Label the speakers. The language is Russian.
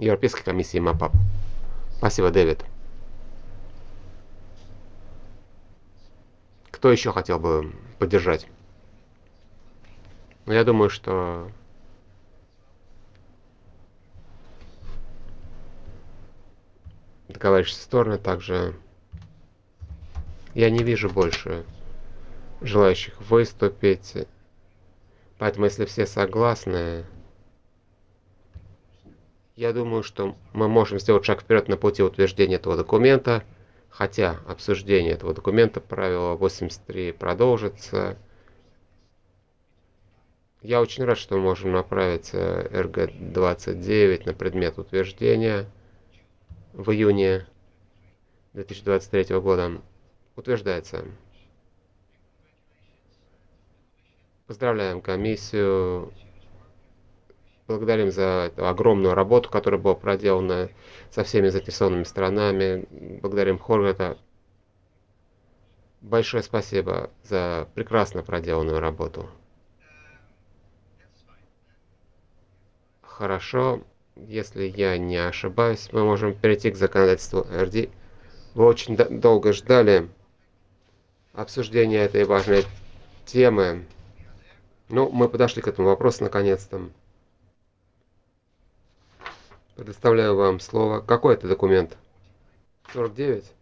Speaker 1: Европейской комиссии МАПАП. Спасибо, Дэвид. Кто еще хотел бы поддержать? Ну, я думаю, что договорившиеся стороны также... Я не вижу больше желающих выступить. Поэтому, если все согласны, я думаю, что мы можем сделать шаг вперед на пути утверждения этого документа, хотя обсуждение этого документа, правило 83, продолжится. Я очень рад, что мы можем направить РГ-29 на предмет утверждения в июне 2023 года. Утверждается. Поздравляем комиссию. Благодарим за эту огромную работу, которая была проделана со всеми заинтересованными сторонами. Благодарим Хорвата. Большое спасибо за прекрасно проделанную работу. Хорошо, если я не ошибаюсь, мы можем перейти к законодательству РД. Вы очень долго ждали обсуждения этой важной темы. Ну, мы подошли к этому вопросу наконец-то. Предоставляю вам слово. Какой это документ? 49?